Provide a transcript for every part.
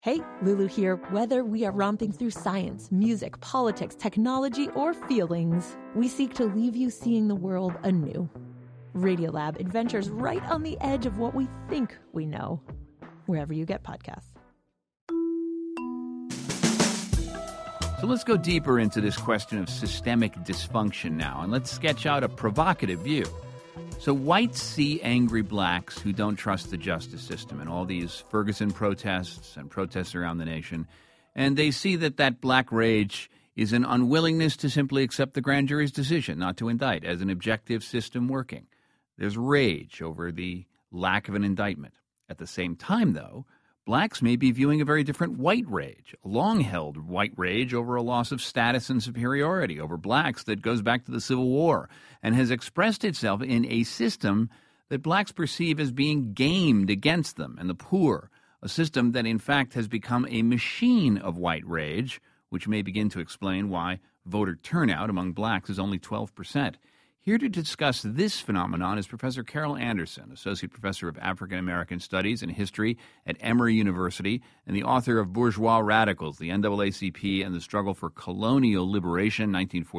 Hey, Lulu here. Whether we are romping through science, music, politics, technology, or feelings, we seek to leave you seeing the world anew. Radiolab adventures right on the edge of what we think we know, wherever you get podcasts. So let's go deeper into this question of systemic dysfunction now, and let's sketch out a provocative view. So whites see angry blacks who don't trust the justice system and all these Ferguson protests and protests around the nation, and they see that black rage is an unwillingness to simply accept the grand jury's decision not to indict as an objective system working. There's rage over the lack of an indictment. At the same time, though, blacks may be viewing a very different white rage, a long-held white rage over a loss of status and superiority over blacks that goes back to the Civil War and has expressed itself in a system that blacks perceive as being gamed against them and the poor, a system that in fact has become a machine of white rage, which may begin to explain why voter turnout among blacks is only 12%. Here to discuss this phenomenon is Professor Carol Anderson, Associate Professor of African American Studies and History at Emory University and the author of Bourgeois Radicals, the NAACP and the Struggle for Colonial Liberation,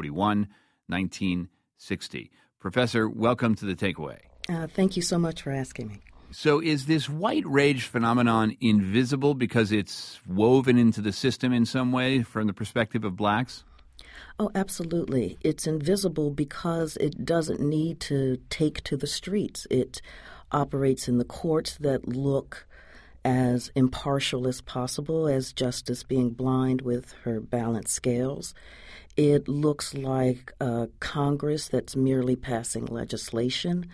1941-1960. Professor, welcome to The Takeaway. Thank you so much for asking me. So is this white rage phenomenon invisible because it's woven into the system in some way from the perspective of blacks? Oh, absolutely. It's invisible because it doesn't need to take to the streets. It operates in the courts that look as impartial as possible, as justice being blind with her balanced scales. It looks like Congress that's merely passing legislation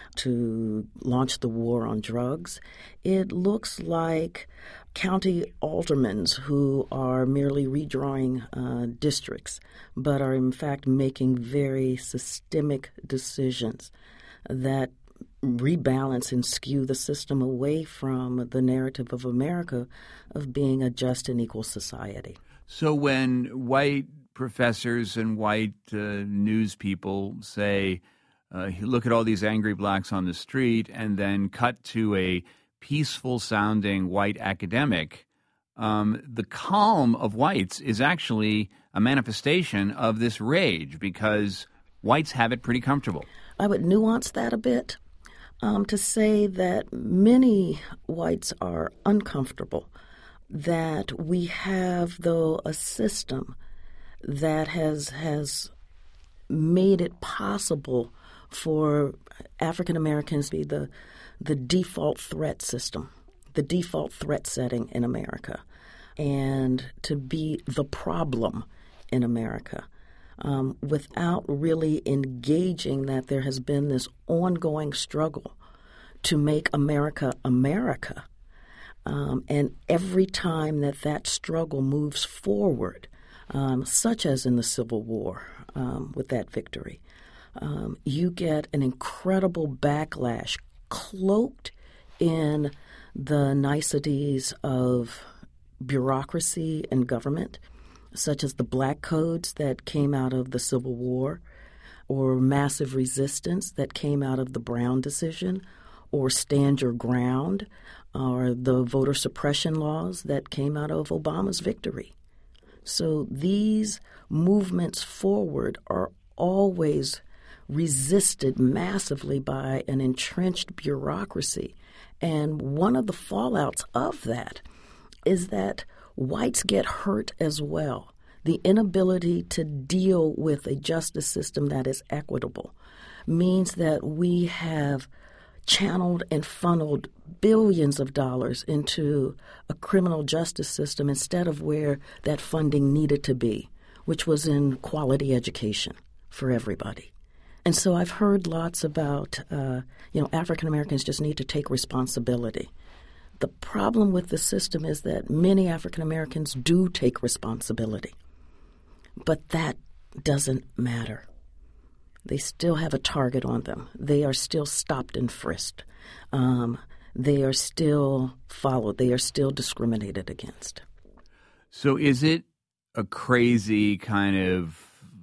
to launch the war on drugs. It looks like county aldermen who are merely redrawing districts, but are in fact making very systemic decisions that rebalance and skew the system away from the narrative of America of being a just and equal society. So when white professors and white news people say, look at all these angry blacks on the street, and then cut to a peaceful-sounding white academic, the calm of whites is actually a manifestation of this rage because whites have it pretty comfortable. I would nuance that a bit to say that many whites are uncomfortable, that we have, though, a system that has made it possible for African Americans to be the default threat system, the default threat setting in America, and to be the problem in America, without really engaging that there has been this ongoing struggle to make America America. And every time that struggle moves forward, such as in the Civil War with that victory, you get an incredible backlash cloaked in the niceties of bureaucracy and government, such as the black codes that came out of the Civil War, or massive resistance that came out of the Brown decision, or stand your ground, or the voter suppression laws that came out of Obama's victory. So these movements forward are always resisted massively by an entrenched bureaucracy. And one of the fallouts of that is that whites get hurt as well. The inability to deal with a justice system that is equitable means that we have channeled and funneled billions of dollars into a criminal justice system instead of where that funding needed to be, which was in quality education for everybody. And so I've heard lots about, African Americans just need to take responsibility. The problem with the system is that many African Americans do take responsibility, but that doesn't matter. They still have a target on them. They are still stopped and frisked. They are still followed. They are still discriminated against. So is it a crazy kind of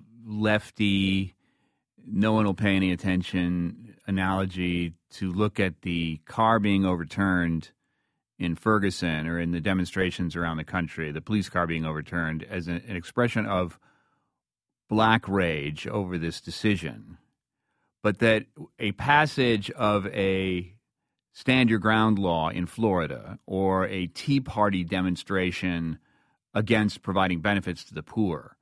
lefty, no one will pay any attention analogy to look at the car being overturned in Ferguson or in the demonstrations around the country, the police car being overturned, as an expression of black rage over this decision, but that a passage of a stand your ground law in Florida or a Tea Party demonstration against providing benefits to the poor,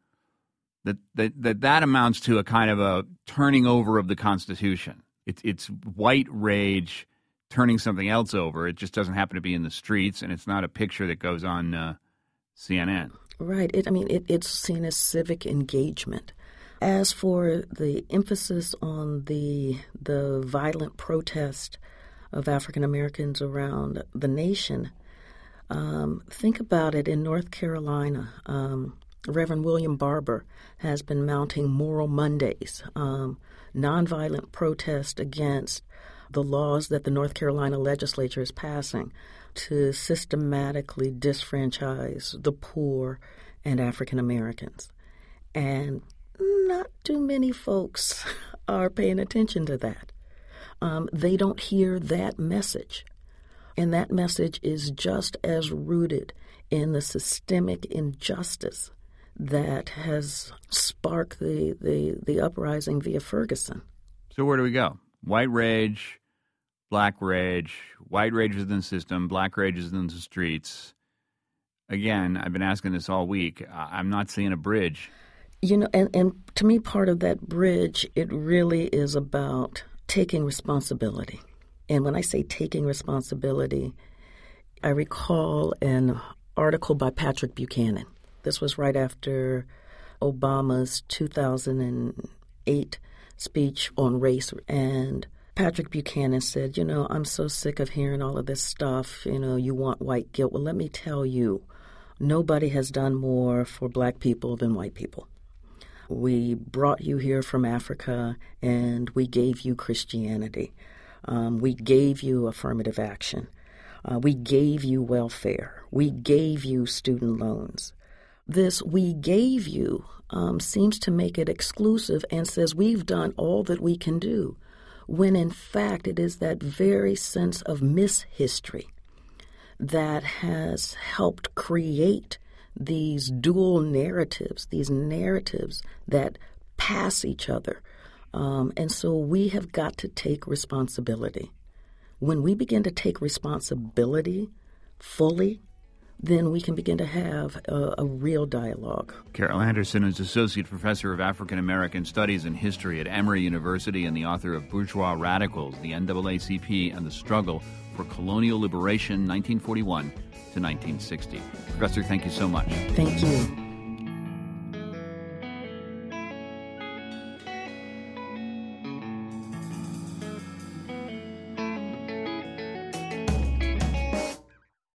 that amounts to a kind of a turning over of the Constitution. It's white rage turning something else over. It just doesn't happen to be in the streets, and it's not a picture that goes on CNN. Right. It's seen as civic engagement. As for the emphasis on the violent protest of African Americans around the nation, think about it. In North Carolina, Reverend William Barber has been mounting Moral Mondays, nonviolent protest against the laws that the North Carolina legislature is passing to systematically disfranchise the poor and African Americans. And not too many folks are paying attention to that. They don't hear that message. And that message is just as rooted in the systemic injustice that has sparked the uprising via Ferguson. So where do we go? White rage, black rage, white rage is in the system, black rage is in the streets. Again, I've been asking this all week. I'm not seeing a bridge. And to me, part of that bridge, it really is about taking responsibility. And when I say taking responsibility, I recall an article by Patrick Buchanan. This was right after Obama's 2008 speech on race. And Patrick Buchanan said, I'm so sick of hearing all of this stuff. You want white guilt. Well, let me tell you, nobody has done more for black people than white people. We brought you here from Africa, and we gave you Christianity. We gave you affirmative action. We gave you welfare. We gave you student loans. This "we gave you" seems to make it exclusive and says we've done all that we can do, when in fact it is that very sense of mishistory that has helped create these dual narratives, these narratives that pass each other. And so we have got to take responsibility. When we begin to take responsibility fully, then we can begin to have a real dialogue. Carol Anderson is Associate Professor of African American Studies and History at Emory University and the author of Bourgeois Radicals, the NAACP, and the Struggle for Colonial Liberation, 1941 to 1960. Professor, thank you so much. Thank you.